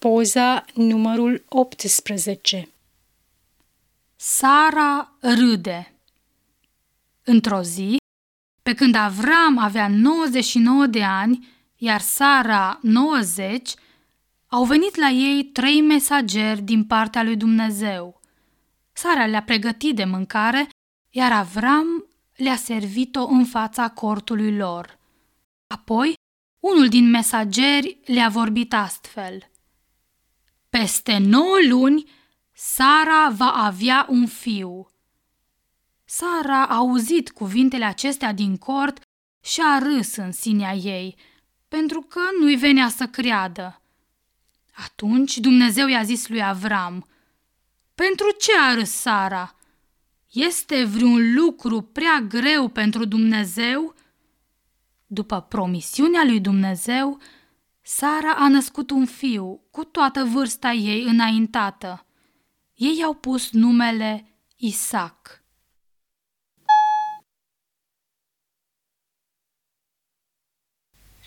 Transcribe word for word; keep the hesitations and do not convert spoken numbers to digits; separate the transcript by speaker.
Speaker 1: Poza numărul optsprezece.
Speaker 2: Sara râde. Într-o zi, pe când Avram avea nouăzeci și nouă de ani, iar Sara nouăzeci, au venit la ei trei mesageri din partea lui Dumnezeu. Sara le-a pregătit de mâncare, iar Avram le-a servit-o în fața cortului lor. Apoi, unul din mesageri le-a vorbit astfel: Peste nouă luni, Sara va avea un fiu. Sara a auzit cuvintele acestea din cort și a râs în sinea ei, pentru că nu-i venea să creadă. Atunci Dumnezeu i-a zis lui Avram: Pentru ce a râs Sara? Este vreun lucru prea greu pentru Dumnezeu? După promisiunea lui Dumnezeu, Sara a născut un fiu cu toată vârsta ei înaintată. Ei i-au pus numele Isaac.